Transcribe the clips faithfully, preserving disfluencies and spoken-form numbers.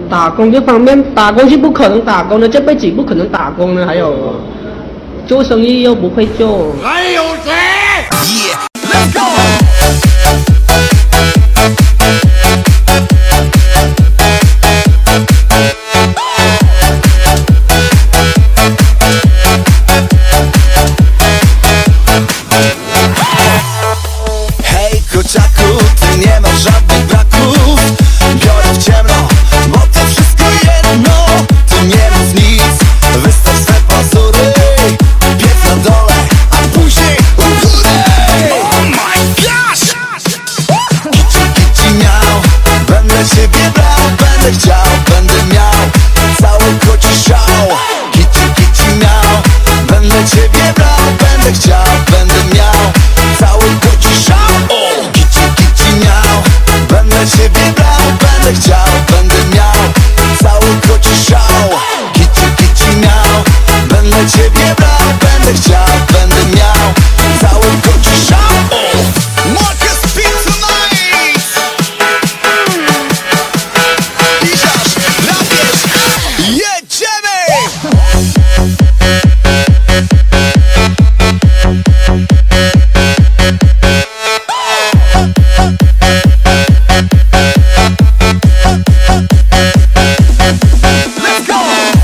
打工这方面，打工是不可能打工的，这辈子不可能打工的。还有做生意又不会做。 还有谁 ？Yeah, let's go. Hej, kociaku, ty nie masz żadnych braków. Biorę w ciemno, bo to wszystko jedno. Tu nie mów nic, wystaw swe pazury. Piec na dole, a później u góry. Oh my gosh! Kici, kici miał, będę ciebie brał, będę chciał, będę miał cały koci szał. Kici, kici miał, będę ciebie brał, będę chciał, będę miał cały koci szał. Oh! Kici, kici miał, będę ciebie brał, będę chciał, będę miał cały koci szał. Kici, kici miał, będę ciebie brał, będę chciał, będę miał cały koci szał. Oh! Marcus P tonight! Piszesz, rapiesz, jedziemy! Let's go!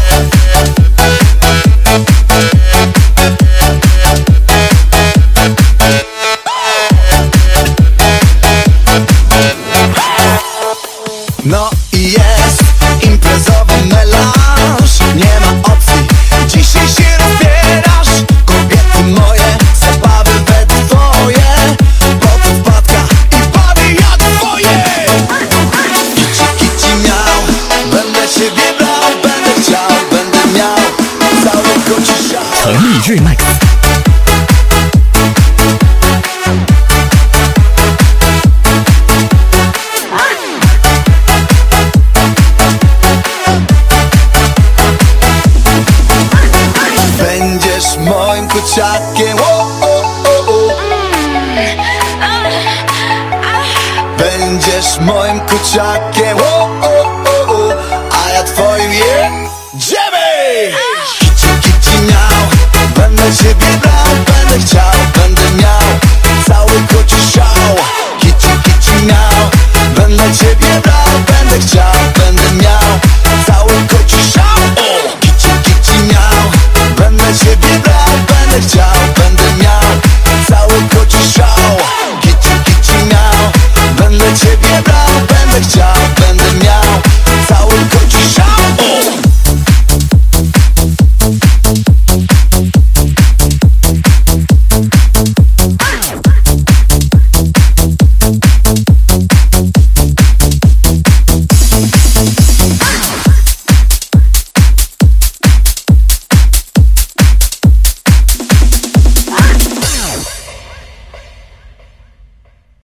No i jest imprezowy melanż. Nie ma opcji, dzisiaj się rozbierasz. Kobiety moje, zabawy we dwoje. Potem wpadka i bawi jak twoje. Kici, kici miał, będę ciebie brał, będę chciał, będę miał cały koci szał. 成立日 Max。 Będziesz moim kociakiem, o, o, o, o. Będziesz moim kociakiem, o, o, o, o. A ja twoim jedziemy! Kici, kici miał, będę ciebie brał, będę chciał, będę miał